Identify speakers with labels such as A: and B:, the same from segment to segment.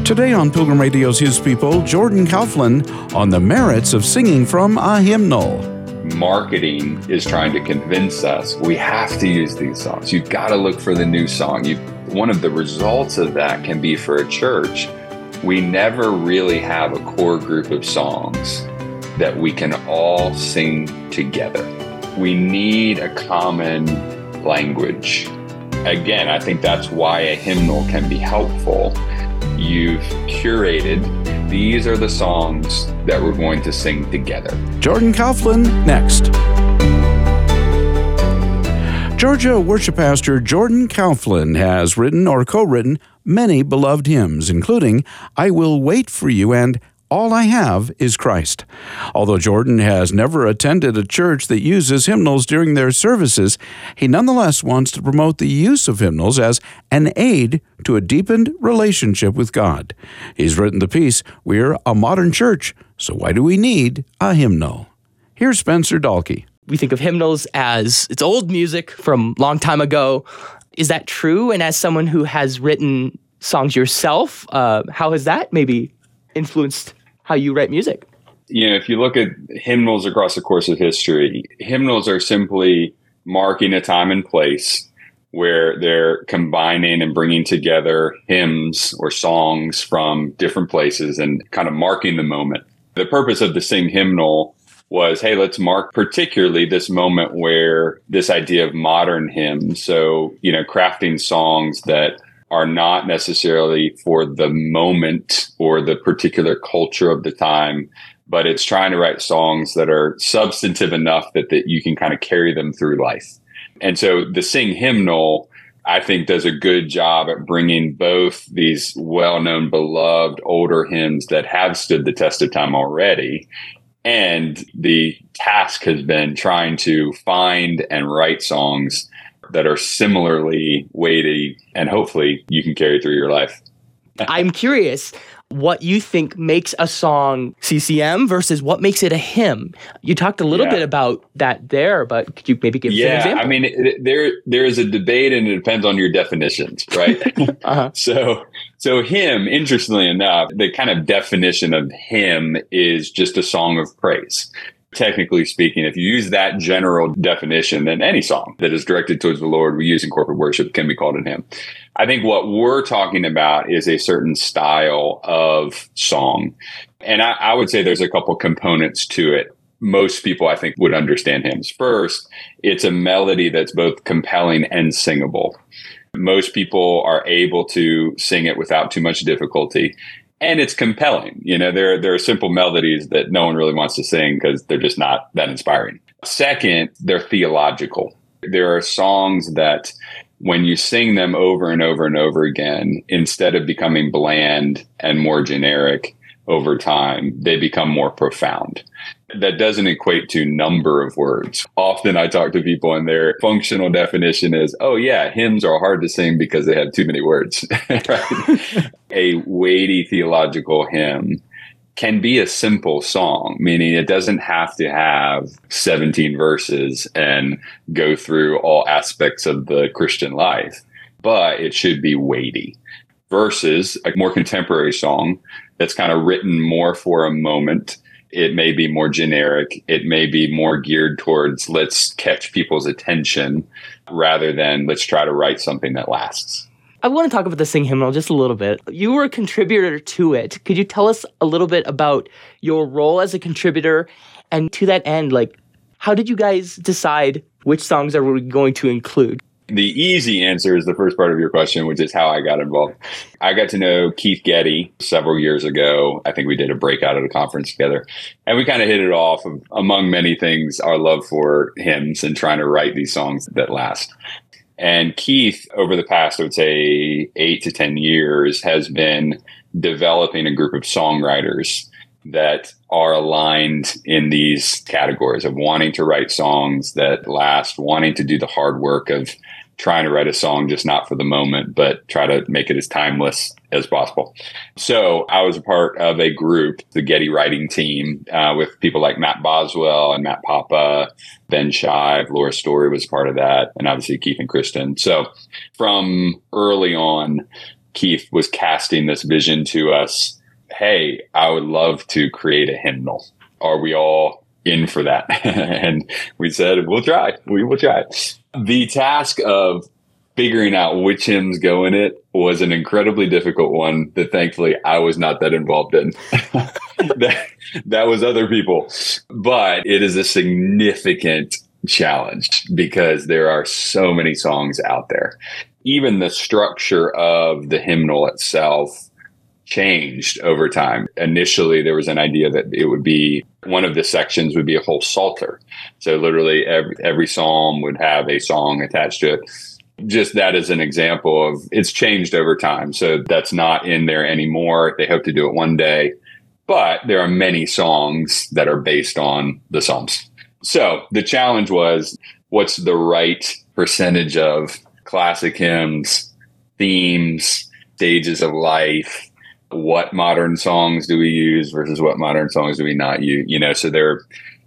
A: Today on Pilgrim Radio's His People, Jordan Kauflin on the merits of singing from a hymnal.
B: Marketing is trying to convince us we have to use these songs. You've got to look for the new song. One of the results of that can be for a church, we never really have a core group of songs that we can all sing together. We need a common language. Again, I think that's why a hymnal can be helpful. You've curated, these are the songs that we're going to sing together.
A: Jordan Kauflin, next. Georgia worship pastor Jordan Kauflin has written or co-written many beloved hymns, including I Will Wait for You and All I Have is Christ. Although Jordan has never attended a church that uses hymnals during their services, he nonetheless wants to promote the use of hymnals as an aid to a deepened relationship with God. He's written the piece, We're a Modern Church, so why do we need a hymnal? Here's Spencer Dahlke.
C: We think of hymnals as it's old music from a long time ago. Is that true? And as someone who has written songs yourself, how has that maybe influenced how you write music?
B: If you look at hymnals across the course of history, hymnals are simply marking a time and place where they're combining and bringing together hymns or songs from different places and kind of marking the moment. The purpose of the Sing hymnal was, hey, let's mark particularly this moment where this idea of modern hymns, so, crafting songs that are not necessarily for the moment or the particular culture of the time, but it's trying to write songs that are substantive enough that you can kind of carry them through life. And so the Sing hymnal, I think, does a good job at bringing both these well-known, beloved, older hymns that have stood the test of time already. And the task has been trying to find and write songs that are similarly weighty, and hopefully you can carry through your life.
C: I'm curious what you think makes a song CCM versus what makes it a hymn. You talked a little bit about that there, but could you maybe give an example?
B: I mean, there is a debate, and it depends on your definitions, right? So hymn, interestingly enough, the kind of definition of hymn is just a song of praise. Technically speaking, if you use that general definition, then any song that is directed towards the Lord we use in corporate worship can be called a hymn. I think what we're talking about is a certain style of song. And I would say there's a couple components to it. Most people, I think, would understand hymns. First, it's a melody that's both compelling and singable. Most people are able to sing it without too much difficulty. And it's compelling. There are simple melodies that no one really wants to sing because they're just not that inspiring. Second, they're theological. There are songs that when you sing them over and over and over again, instead of becoming bland and more generic over time, they become more profound. That doesn't equate to number of words. Often I talk to people and their functional definition is, hymns are hard to sing because they have too many words. Right? A weighty theological hymn can be a simple song, meaning it doesn't have to have 17 verses and go through all aspects of the Christian life, but it should be weighty. Versus a more contemporary song that's kind of written more for a moment. It may be more generic. It may be more geared towards let's catch people's attention rather than let's try to write something that lasts.
C: I want to talk about the Sing hymnal just a little bit. You were a contributor to it. Could you tell us a little bit about your role as a contributor? And to that end, how did you guys decide which songs are we going to include?
B: The easy answer is the first part of your question, which is how I got involved. I got to know Keith Getty several years ago. I think we did a breakout at a conference together. And we kind of hit it off, among many things, our love for hymns and trying to write these songs that last. And Keith, over the past, I would say 8 to 10 years, has been developing a group of songwriters that are aligned in these categories of wanting to write songs that last, wanting to do the hard work of trying to write a song just not for the moment, but try to make it as timeless as possible. So I was a part of a group, the Getty writing team, with people like Matt Boswell and Matt Papa, Ben Shive, Laura Story was part of that, and obviously Keith and Kristen. So from early on, Keith was casting this vision to us. Hey, I would love to create a hymnal. Are we all in for that? And we said, we'll try. We will try. The task of figuring out which hymns go in it was an incredibly difficult one that thankfully I was not that involved in. that was other people. But it is a significant challenge because there are so many songs out there. Even the structure of the hymnal itself changed over time. Initially, there was an idea that it would be one of the sections would be a whole psalter. So literally every psalm would have a song attached to it. Just that as an example of it's changed over time. So that's not in there anymore. They hope to do it one day. But there are many songs that are based on the Psalms. So the challenge was, what's the right percentage of classic hymns, themes, stages of life? What modern songs do we use versus what modern songs do we not use? So there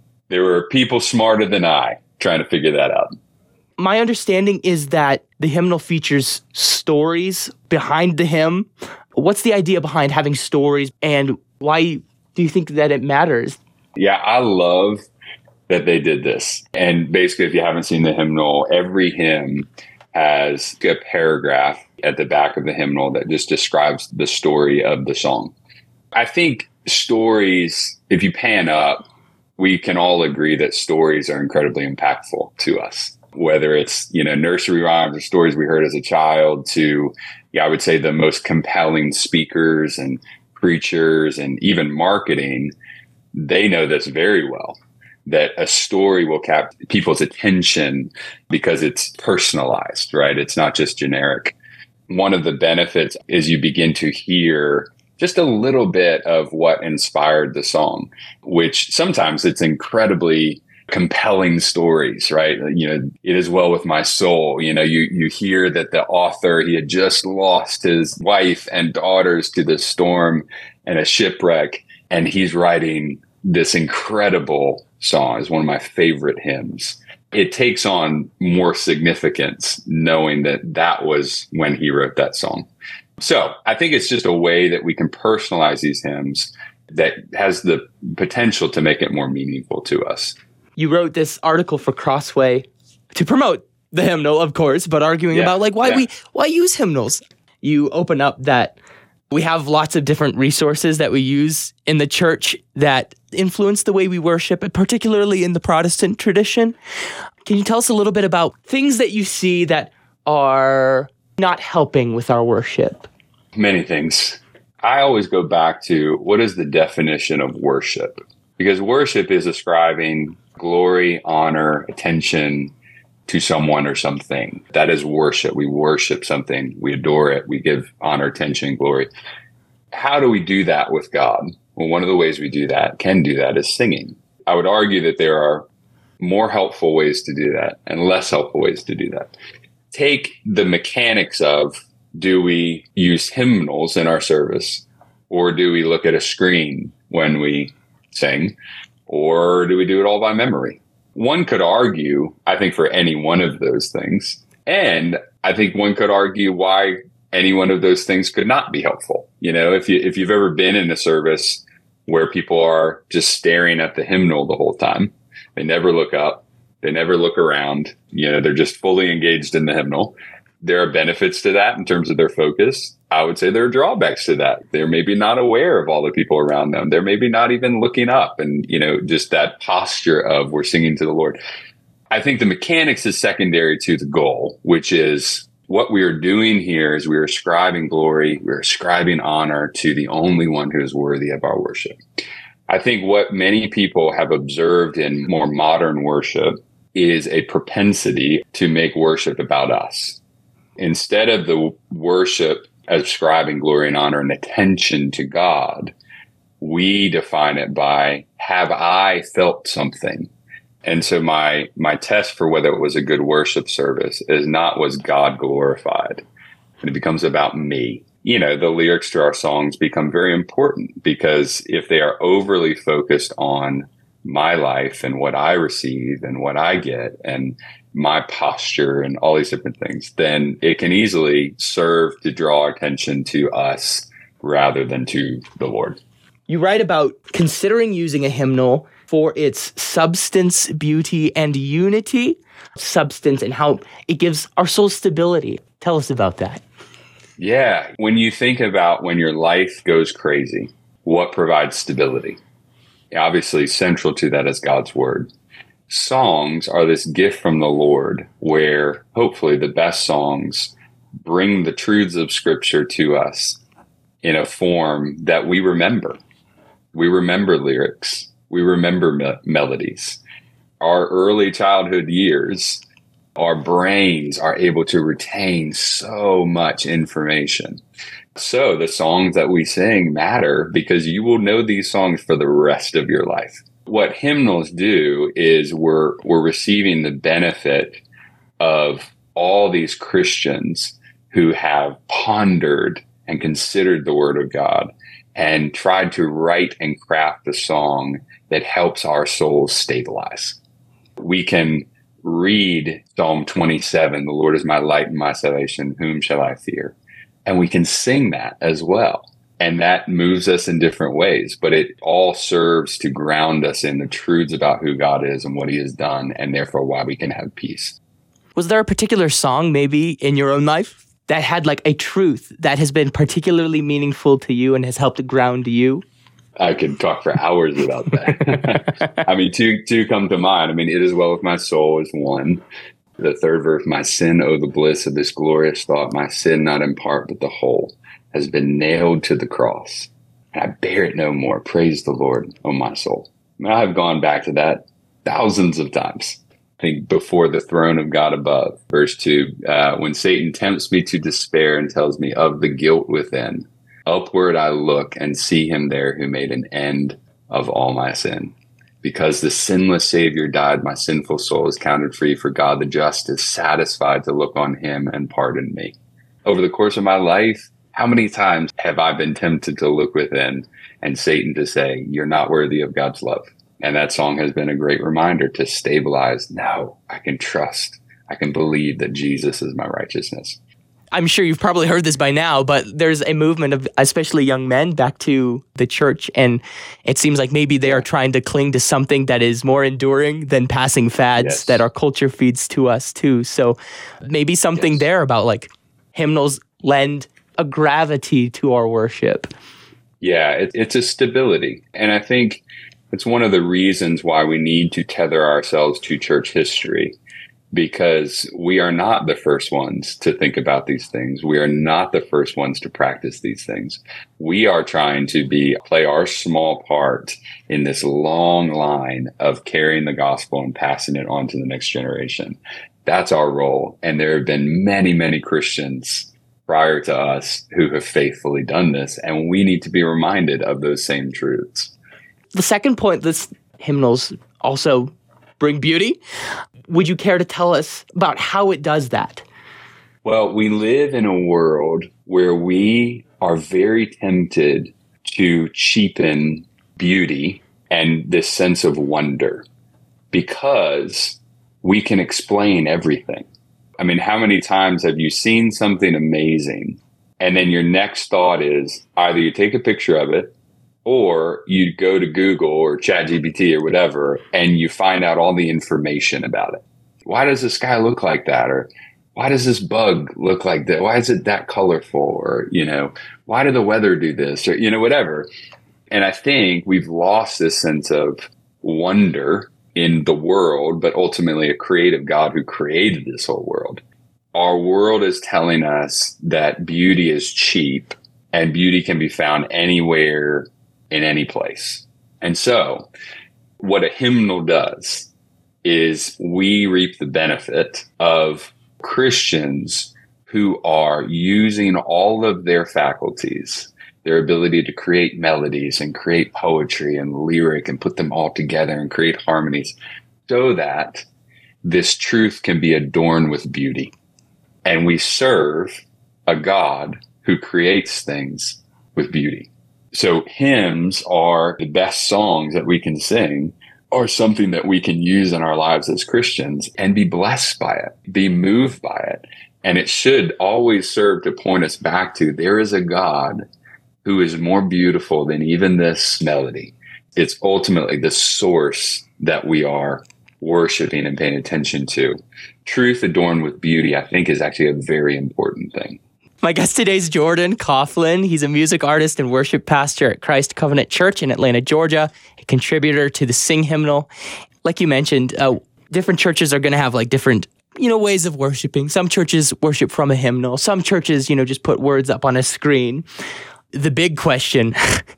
B: were people smarter than I trying to figure that out.
C: My understanding is that the hymnal features stories behind the hymn. What's the idea behind having stories, and why do you think that it matters?
B: Yeah, I love that they did this. And basically, if you haven't seen the hymnal, every hymn has a paragraph at the back of the hymnal that just describes the story of the song. I think stories, if you pan up, we can all agree that stories are incredibly impactful to us. Whether it's, nursery rhymes or stories we heard as a child to, I would say the most compelling speakers and preachers and even marketing, they know this very well, that a story will capture people's attention because it's personalized, right? It's not just generic. One of the benefits is you begin to hear just a little bit of what inspired the song, which sometimes it's incredibly compelling stories, right? It is well with my soul. You hear that the author, he had just lost his wife and daughters to the storm and a shipwreck, and he's writing this incredible song. It's one of my favorite hymns. It takes on more significance knowing that that was when he wrote that song. So I think it's just a way that we can personalize these hymns that has the potential to make it more meaningful to us.
C: You wrote this article for Crossway to promote the hymnal, of course, but arguing about why use hymnals. You open up that we have lots of different resources that we use in the church that influence the way we worship, particularly in the Protestant tradition. Can you tell us a little bit about things that you see that are not helping with our worship?
B: Many things. I always go back to what is the definition of worship? Because worship is ascribing glory, honor, attention to someone or something. That is worship. We worship something. We adore it. We give honor, attention, glory. How do we do that with God? Well, one of the ways we can do that is singing. I would argue that there are more helpful ways to do that and less helpful ways to do that. Take the mechanics of, do we use hymnals in our service, or do we look at a screen when we sing, or do we do it all by memory? One could argue, I think, for any one of those things. And I think one could argue why any one of those things could not be helpful. If you've ever been in a service where people are just staring at the hymnal the whole time, they never look up, they never look around, they're just fully engaged in the hymnal. There are benefits to that in terms of their focus. I would say there are drawbacks to that. They're maybe not aware of all the people around them. They're maybe not even looking up, and, just that posture of we're singing to the Lord. I think the mechanics is secondary to the goal, which is what we are doing here is we're ascribing glory, we're ascribing honor to the only one who is worthy of our worship. I think what many people have observed in more modern worship is a propensity to make worship about us. Instead of the worship ascribing glory and honor and attention to God, we define it by, have I felt something? And so my test for whether it was a good worship service is not, was God glorified? And it becomes about me. The lyrics to our songs become very important, because if they are overly focused on my life and what I receive and what I get and my posture and all these different things, then it can easily serve to draw attention to us rather than to the Lord.
C: You write about considering using a hymnal for its substance, beauty, and unity. Substance and how it gives our soul stability. Tell us about that.
B: Yeah. When you think about when your life goes crazy, what provides stability? Obviously, central to that is God's word. Songs are this gift from the Lord where hopefully the best songs bring the truths of Scripture to us in a form that we remember. We remember lyrics. We remember melodies. Our early childhood years, our brains are able to retain so much information. So the songs that we sing matter because you will know these songs for the rest of your life. What hymnals do is we're receiving the benefit of all these Christians who have pondered and considered the Word of God and tried to write and craft a song that helps our souls stabilize. We can read Psalm 27, the Lord is my light and my salvation, whom shall I fear? And we can sing that as well. And that moves us in different ways, but it all serves to ground us in the truths about who God is and what he has done, and therefore why we can have peace.
C: Was there a particular song maybe in your own life that had like a truth that has been particularly meaningful to you and has helped ground you?
B: I could talk for hours about that. I mean, two come to mind. I mean, it is well with my soul is one. The third verse, my sin, oh, the bliss of this glorious thought, my sin not in part but the whole, has been nailed to the cross, and I bear it no more. Praise the Lord, oh my soul. I mean, I've gone back to that thousands of times. I think before the throne of God above. Verse 2, when Satan tempts me to despair and tells me of the guilt within, upward I look and see him there who made an end of all my sin. Because the sinless Savior died, my sinful soul is counted free, for God the just is satisfied to look on him and pardon me. Over the course of my life, how many times have I been tempted to look within and Satan to say, you're not worthy of God's love? And that song has been a great reminder to stabilize. No, I can trust. I can believe that Jesus is my righteousness.
C: I'm sure you've probably heard this by now, but there's a movement of especially young men back to the church. And it seems like maybe they are trying to cling to something that is more enduring than passing fads that our culture feeds to us too. So maybe something there about like hymnals lend a gravity to our worship.
B: Yeah, it's a stability. And I think it's one of the reasons why we need to tether ourselves to church history, because we are not the first ones to think about these things. We are not the first ones to practice these things. We are trying to play our small part in this long line of carrying the gospel and passing it on to the next generation. That's our role. And there have been many, many Christians prior to us who have faithfully done this, and we need to be reminded of those same truths.
C: The second point, this hymnals also bring beauty. Would you care to tell us about how it does that?
B: Well, we live in a world where we are very tempted to cheapen beauty and this sense of wonder because we can explain everything. I mean, how many times have you seen something amazing and then your next thought is either you take a picture of it or you go to Google or ChatGPT or whatever, and you find out all the information about it. Why does the sky look like that? Or why does this bug look like that? Why is it that colorful? Or, why did the weather do this? Or, whatever. And I think we've lost this sense of wonder in the world, but ultimately a creative God who created this whole world. Our world is telling us that beauty is cheap and beauty can be found anywhere in any place. And so what a hymnal does is we reap the benefit of Christians who are using all of their faculties, their ability to create melodies and create poetry and lyric and put them all together and create harmonies so that this truth can be adorned with beauty. And we serve a God who creates things with beauty. So hymns are the best songs that we can sing are something that we can use in our lives as Christians and be blessed by it, be moved by it. And it should always serve to point us back to there is a God who is more beautiful than even this melody. It's ultimately the source that we are worshiping and paying attention to. Truth adorned with beauty, I think, is actually a very important thing.
C: My guest today is Jordan Coughlin. He's a music artist and worship pastor at Christ Covenant Church in Atlanta, Georgia, a contributor to the Sing Hymnal. Like you mentioned, different churches are going to have like different, ways of worshiping. Some churches worship from a hymnal. Some churches, just put words up on a screen. The big question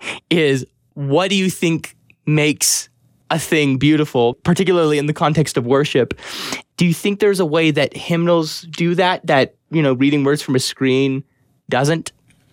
C: is, what do you think makes a thing beautiful, particularly in the context of worship? Do you think there's a way that hymnals do that, reading words from a screen doesn't?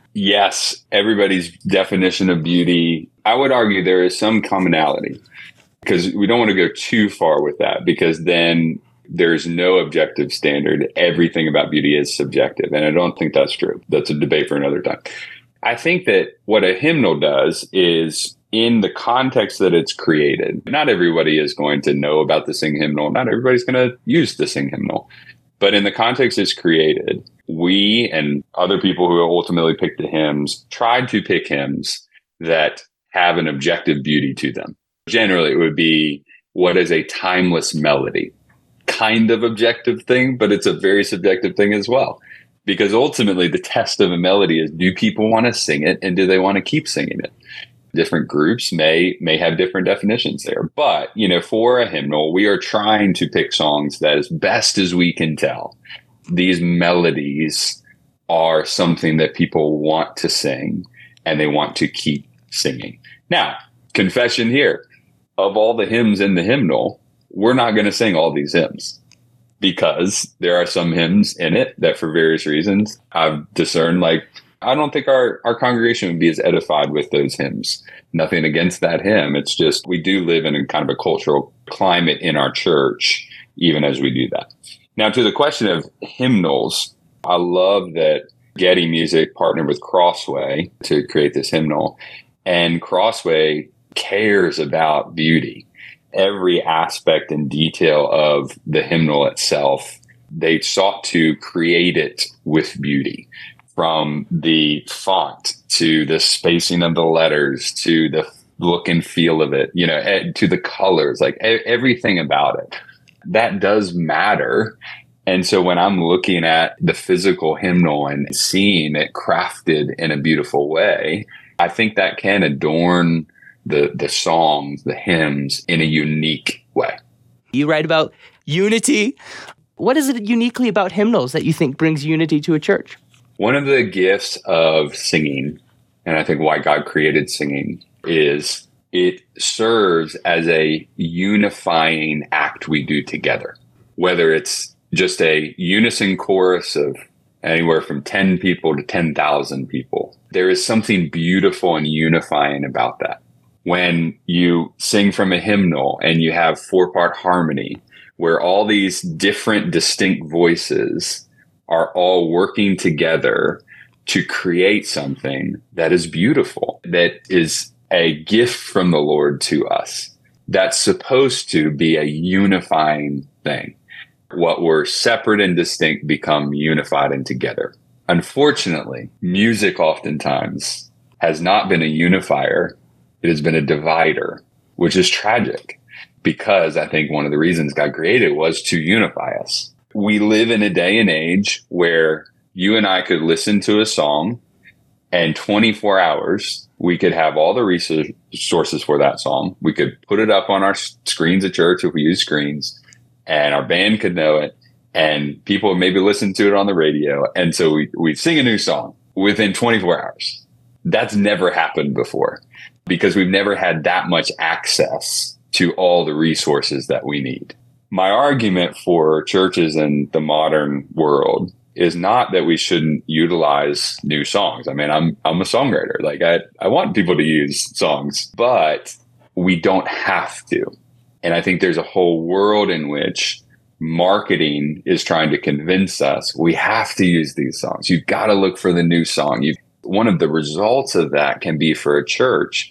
B: Yes, everybody's definition of beauty. I would argue there is some commonality, because we don't want to go too far with that, because then there's no objective standard. Everything about beauty is subjective. And I don't think that's true. That's a debate for another time. I think that what a hymnal does is, in the context that it's created, not everybody is going to know about the Sing Hymnal. Not everybody's going to use the Sing Hymnal. But in the context it's created, we and other people who ultimately picked the hymns tried to pick hymns that have an objective beauty to them. Generally, it would be what is a timeless melody. Kind of objective thing, but it's a very subjective thing as well. Because ultimately, the test of a melody is, do people want to sing it, and do they want to keep singing it? Different groups may have different definitions there. But, for a hymnal, we are trying to pick songs that, as best as we can tell, these melodies are something that people want to sing and they want to keep singing. Now, confession here, of all the hymns in the hymnal, we're not going to sing all these hymns, because there are some hymns in it that, for various reasons, I've discerned, I don't think our congregation would be as edified with those hymns. Nothing against that hymn. It's just, we do live in a kind of a cultural climate in our church, even as we do that. Now, to the question of hymnals, I love that Getty Music partnered with Crossway to create this hymnal. And Crossway cares about beauty. Every aspect and detail of the hymnal itself, they sought to create it with beauty. From the font to the spacing of the letters to the look and feel of it, to the colors, everything about it. That does matter. And so when I'm looking at the physical hymnal and seeing it crafted in a beautiful way, I think that can adorn the songs, the hymns in a unique way.
C: You write about unity. What is it uniquely about hymnals that you think brings unity to a church?
B: One of the gifts of singing, and I think why God created singing, is it serves as a unifying act we do together. Whether it's just a unison chorus of anywhere from 10 people to 10,000 people, there is something beautiful and unifying about that. When you sing from a hymnal and you have 4-part harmony, where all these different distinct voices are all working together to create something that is beautiful, that is a gift from the Lord to us, that's supposed to be a unifying thing. What were separate and distinct become unified and together. Unfortunately, music oftentimes has not been a unifier. It has been a divider, which is tragic, because I think one of the reasons God created was to unify us. We live in a day and age where you and I could listen to a song, and 24 hours, we could have all the resources for that song. We could put it up on our screens at church if we use screens, and our band could know it, and people would maybe listen to it on the radio. And so we'd sing a new song within 24 hours. That's never happened before, because we've never had that much access to all the resources that we need. My argument for churches in the modern world is not that we shouldn't utilize new songs. I mean, I'm a songwriter. I want people to use songs, but we don't have to. And I think there's a whole world in which marketing is trying to convince us we have to use these songs. You've got to look for the new song. One of the results of that can be, for a church,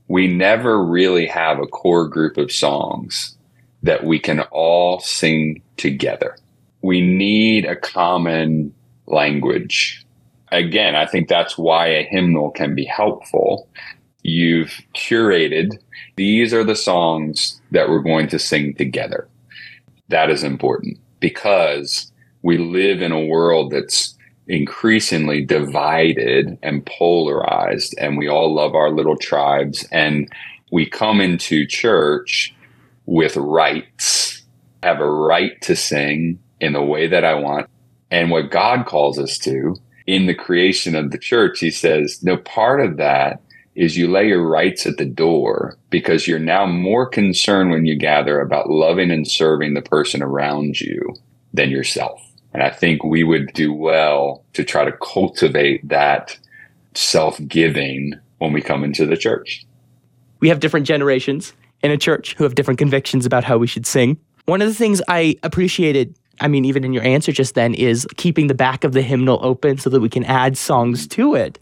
B: we never really have a core group of songs that we can all sing together. We need a common language. Again, I think that's why a hymnal can be helpful. You've curated, these are the songs that we're going to sing together. That is important because we live in a world that's increasingly divided and polarized, and we all love our little tribes, and we come into church with rights, have a right to sing in the way that I want. And what God calls us to in the creation of the church, he says, no, part of that is you lay your rights at the door because you're now more concerned when you gather about loving and serving the person around you than yourself. And I think we would do well to try to cultivate that self-giving when we come into the church.
C: We have different generations in a church who have different convictions about how we should sing. One of the things I appreciated, even in your answer just then, is keeping the back of the hymnal open so that we can add songs to it.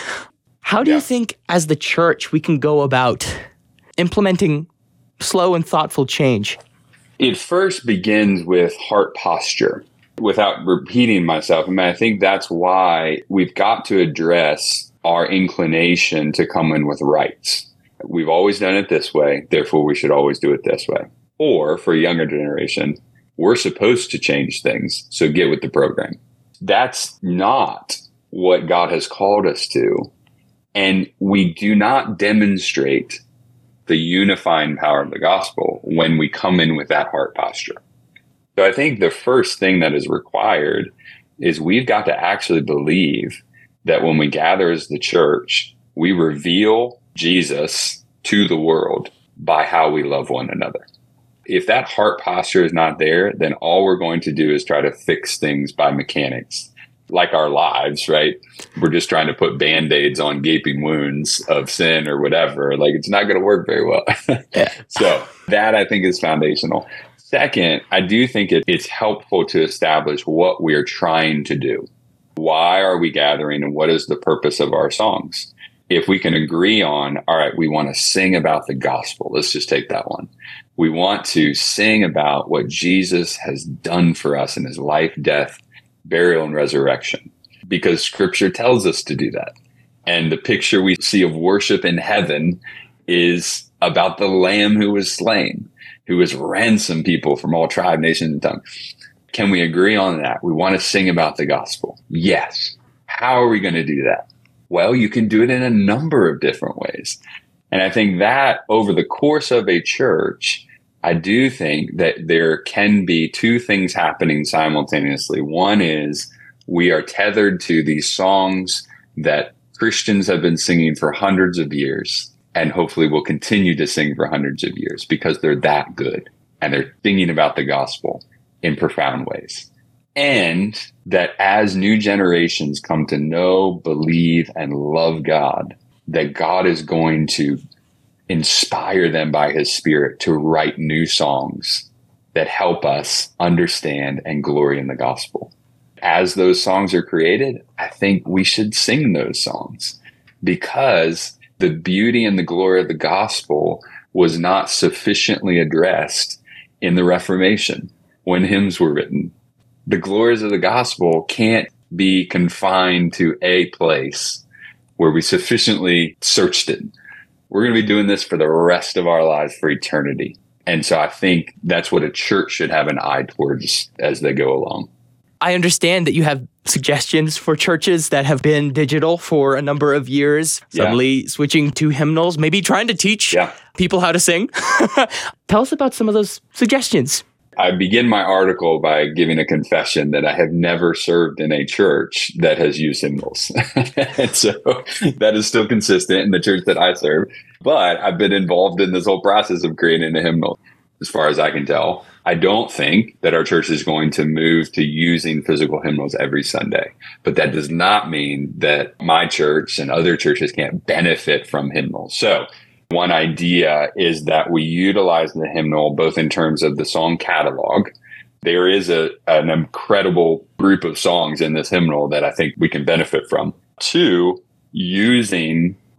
C: How do you think, as the church, we can go about implementing slow and thoughtful change?
B: It first begins with heart posture. Without repeating myself, I think that's why we've got to address our inclination to come in with rights. We've always done it this way, therefore we should always do it this way. Or for a younger generation, we're supposed to change things, so get with the program. That's not what God has called us to. And we do not demonstrate the unifying power of the gospel when we come in with that heart posture. So I think the first thing that is required is we've got to actually believe that when we gather as the church, we reveal Jesus to the world by how we love one another. If that heart posture is not there, then all we're going to do is try to fix things by mechanics, like our lives, right? We're just trying to put Band-Aids on gaping wounds of sin or whatever. Like, it's not going to work very well. So that, I think, is foundational. Second, I do think it's helpful to establish what we're trying to do. Why are we gathering and what is the purpose of our songs? If we can agree on, all right, we want to sing about the gospel. Let's just take that one. We want to sing about what Jesus has done for us in his life, death, burial, and resurrection, because scripture tells us to do that. And the picture we see of worship in heaven is about the Lamb who was slain, who has ransomed people from all tribe, nation, and tongue. Can we agree on that? We want to sing about the gospel. Yes. How are we going to do that? Well, you can do it in a number of different ways. And I think that over the course of a church, I do think that there can be two things happening simultaneously. One is we are tethered to these songs that Christians have been singing for hundreds of years, and hopefully will continue to sing for hundreds of years because they're that good and they're singing about the gospel in profound ways. And that as new generations come to know, believe, and love God, that God is going to inspire them by his Spirit to write new songs that help us understand and glory in the gospel. As those songs are created, I think we should sing those songs because the beauty and the glory of the gospel was not sufficiently addressed in the Reformation when hymns were written. The glories of the gospel can't be confined to a place where we sufficiently searched it. We're going to be doing this for the rest of our lives, for eternity. And so I think that's what a church should have an eye towards as they go along.
C: I understand that you have suggestions for churches that have been digital for a number of years, suddenly switching to hymnals, maybe trying to teach people how to sing. Tell us about some of those suggestions.
B: I begin my article by giving a confession that I have never served in a church that has used hymnals. And so that is still consistent in the church that I serve. But I've been involved in this whole process of creating a hymnal, as far as I can tell. I don't think that our church is going to move to using physical hymnals every Sunday. But that does not mean that my church and other churches can't benefit from hymnals. So one idea is that we utilize the hymnal both in terms of the song catalog. There is an incredible group of songs in this hymnal that I think we can benefit from. Two, using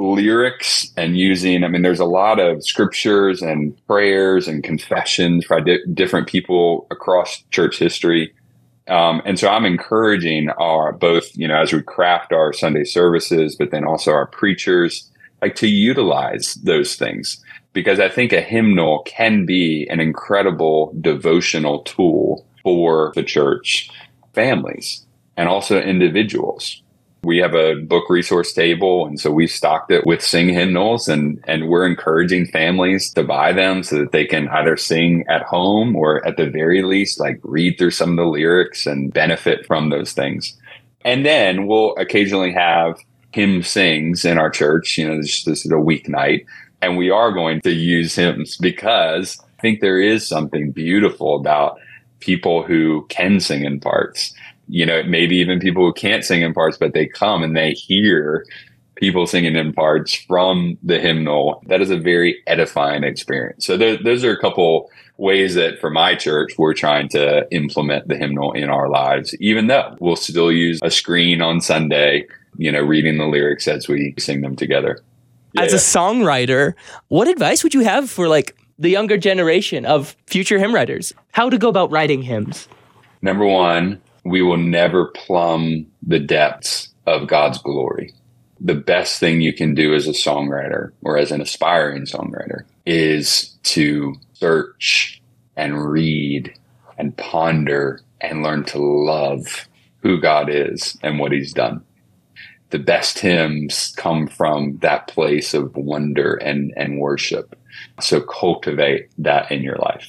B: lyrics and using, I mean, there's a lot of scriptures and prayers and confessions by different people across church history. And so I'm encouraging our both, as we craft our Sunday services, but then also our preachers, like to utilize those things, because I think a hymnal can be an incredible devotional tool for the church families and also individuals. We have a book resource table, and so we've stocked it with sing hymnals, and we're encouraging families to buy them so that they can either sing at home or at the very least, like read through some of the lyrics and benefit from those things. And then we'll occasionally have hymn sings in our church. This is a weeknight, and we are going to use hymns because I think there is something beautiful about people who can sing in parts. Maybe even people who can't sing in parts, but they come and they hear people singing in parts from the hymnal. That is a very edifying experience. So those are a couple ways that for my church, we're trying to implement the hymnal in our lives, even though we'll still use a screen on Sunday, reading the lyrics as we sing them together.
C: As a songwriter, what advice would you have for the younger generation of future hymn writers? How to go about writing hymns?
B: Number one, we will never plumb the depths of God's glory. The best thing you can do as a songwriter or as an aspiring songwriter is to search and read and ponder and learn to love who God is and what he's done. The best hymns come from that place of wonder and worship. So cultivate that in your life.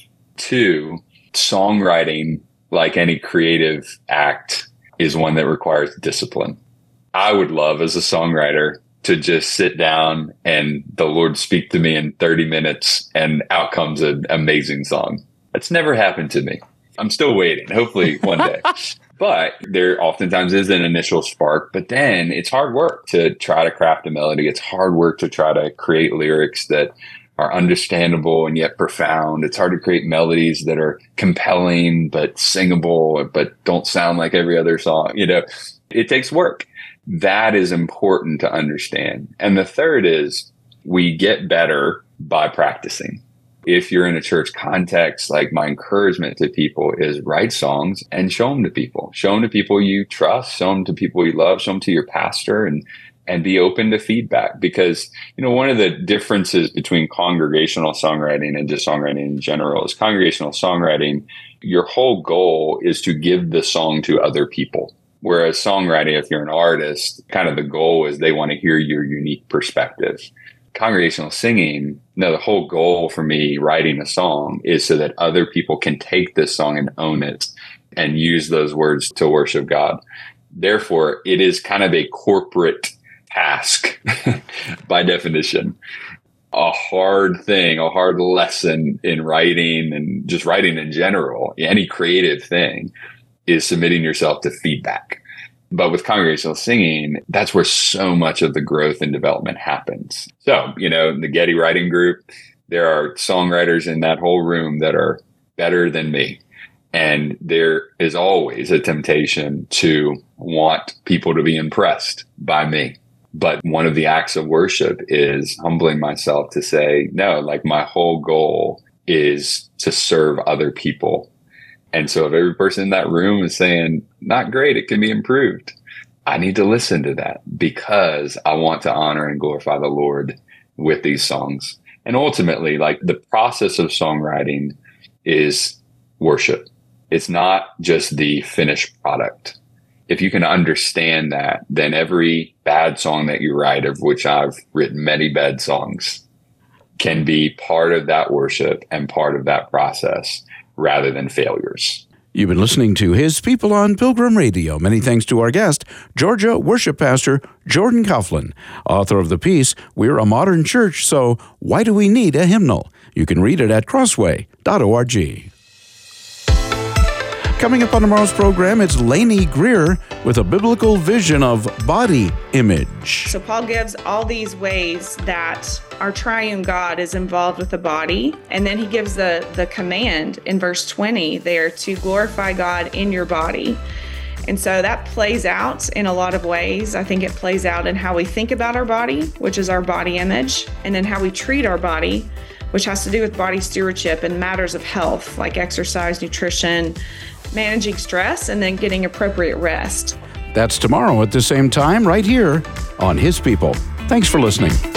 B: 2, songwriting, like any creative act, is one that requires discipline. I would love as a songwriter to just sit down and the Lord speak to me in 30 minutes and out comes an amazing song. That's never happened to me. I'm still waiting, hopefully one day. But there oftentimes is an initial spark, but then it's hard work to try to craft a melody. It's hard work to try to create lyrics that are understandable and yet profound. It's hard to create melodies that are compelling but singable but don't sound like every other song. It takes work. That is important to understand. And the third is we get better by practicing. If you're in a church context, my encouragement to people is write songs and show them to people. Show them to people you trust, show them to people you love, show them to your pastor, and be open to feedback. Because, one of the differences between congregational songwriting and just songwriting in general is congregational songwriting, your whole goal is to give the song to other people. Whereas songwriting, if you're an artist, kind of the goal is they want to hear your unique perspective. Congregational singing, the whole goal for me writing a song is so that other people can take this song and own it and use those words to worship God. Therefore, it is kind of a corporate task by definition. A hard thing, a hard lesson in writing and just writing in general, any creative thing, is submitting yourself to feedback. But with congregational singing, that's where so much of the growth and development happens. So, the Getty Writing Group, there are songwriters in that whole room that are better than me. And there is always a temptation to want people to be impressed by me. But one of the acts of worship is humbling myself to say, no, my whole goal is to serve other people. And so if every person in that room is saying, not great, it can be improved, I need to listen to that because I want to honor and glorify the Lord with these songs. And ultimately, the process of songwriting is worship. It's not just the finished product. If you can understand that, then every bad song that you write, of which I've written many bad songs, can be part of that worship and part of that process rather than failures.
A: You've been listening to His People on Pilgrim Radio. Many thanks to our guest, Georgia worship pastor Jordan Kauflin, author of the piece, We're a Modern Church, So Why Do We Need a Hymnal? You can read it at crossway.org. Coming up on tomorrow's program, it's Lainey Greer with a biblical vision of body image.
D: So Paul gives all these ways that our triune God is involved with the body. And then he gives the command in verse 20 there to glorify God in your body. And so that plays out in a lot of ways. I think it plays out in how we think about our body, which is our body image, and then how we treat our body, which has to do with body stewardship and matters of health, like exercise, nutrition, managing stress, and then getting appropriate rest.
A: That's tomorrow at the same time, right here on His People. Thanks for listening.